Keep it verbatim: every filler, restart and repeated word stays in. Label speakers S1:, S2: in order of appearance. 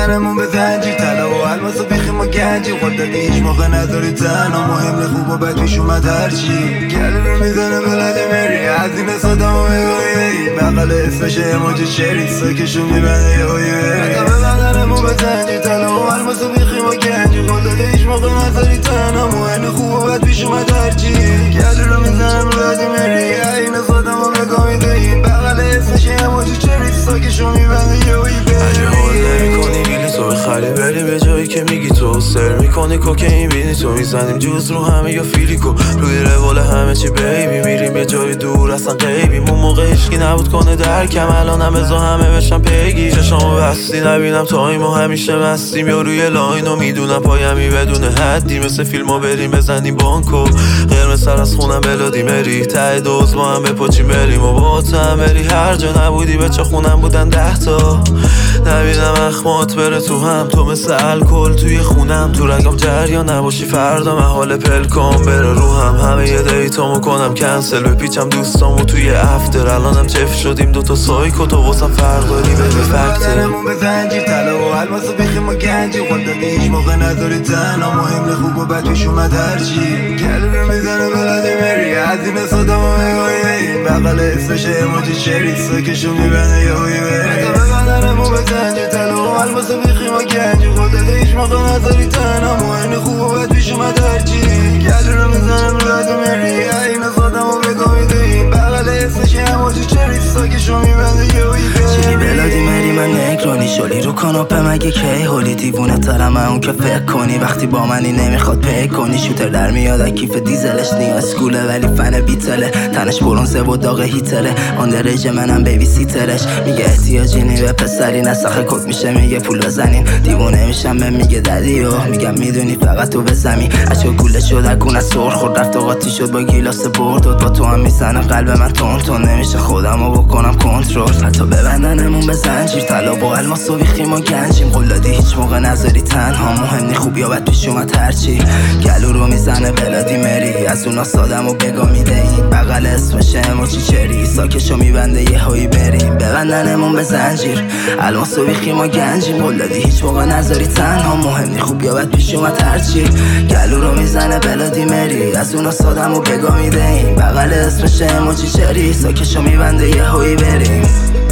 S1: بدنمون به زنجیر طلا و الماس و بیخیم و گنجی خود دادی هیچ موقع نداری تنها مهم خوب و بد پیش اومد هرچی گل رو میزنه بلد مری از این سادم و بگویی بقل اسمش اموجی چری ساکشو میبنده یه هایی بری بدنمون به زنجیر طلا و الماس و بیخیم و گنجی خود دادی هیچ موقع نداری تنها مهم خوب و بد پیش اومد هرچی گل رو میزنه بلد مری این سادم و بگویی بقل اسمش اموجی چری ساکشو میبنده یه هایی
S2: خالی بری به جایی که میگی تو سر میکنی کوکین بینی تو میزنیم جوز رو همه یا فیلیکو روی روال همه چی بیبی میریم یه جای دور اصلا غیبیم اون موقع هیچکی نبود کنه درکم الانم بزا همه بشن پیگی چشامو بستی نبینم تایمو همیشه مستیم یا روی لاینو میدونم پایمی بدون حدی مثل فیلمو بریم بزنیم بانکو قرمز سر از خونم بلادی مری ته دوز با هم بپاچیم بریم و با هم بری هر جا نبودی بچه خونم بودن ده تا نبینم اخمات بره تو هم تو مثل الکل توی خونم تو رگم جریان نباشی فردا محال پلکام بره رو هم همه یه دیتامو کنم کنسل بپیچم دوستامو توی افتر الانم چف شدیم دوتا سایکو تو واسم فرداری بده فکتر
S1: بدنمون به زنجیر طلا و الماس و بیخیم و گنجی خود دادی هیچ موقع نداری تنها مهم خوب و بد پیش اومد هرچی گل رو میزنه بلدی مری از این سادم و بگویی بقل اسمش اموجی چری ساکشو میبنده یه هایی بری بدنمون به زنجیر طلا و الماس و بیخیم و گنجی خود دادی هیچ موقع نداری تنها مهم خوب و بد پیش اومد هرچی گل رو میزنه بلدی مری این سادم و بگویی بقل اسمش اموجی چری ساکشو میبنده یه هایی
S3: چی بلادی مری من نگرانی شلی رو کاناپه مگه کی هولی دیوونه ترم اون که فکر کنی وقتی با منی نمیخواد پی کنی شوتر در میاد کیف دیزلش نیاز کوله ولی فن بیتله تنش برونزه و داغ هیتره آن درجه منم بیبی سیترش میگه احتیاجی نی به پسری نسخه کک میشه میگه پول بزنین دیوونه میشم به میگه ددیو میگم میدونی فقط تو بزمی اشکا گوله شد اگونه سر خورد رفت و قاطی شد با گیلاس برداد با تو هم میزنه قلب من تون تون نمیشه خودمو بکنم کنترل حتی ببندنمون به زنجیر طلا با الماس و بیخیم و گنجیم قول دادی هیچ موقع نذاری تنها مهم نی خوب یا بد پیش اومد هرچی گلو رو میزنه بلادی مری از اونا سادم و بگا میده این بغل اسمش اموجی چری ساکشو میبنده یه هایی بریم ببندنمون به زنجیر الماس و بیخیم و گنجیم قول دادی هیچ موقع نذاری تنها مهم نی خوب یا بد پیش اومد هرچی گلو رو میزنه بلادی مری از اونا سادم و بگا میده این بغل اسمش اموجی چری ساکشو میبنده یه هایی بریم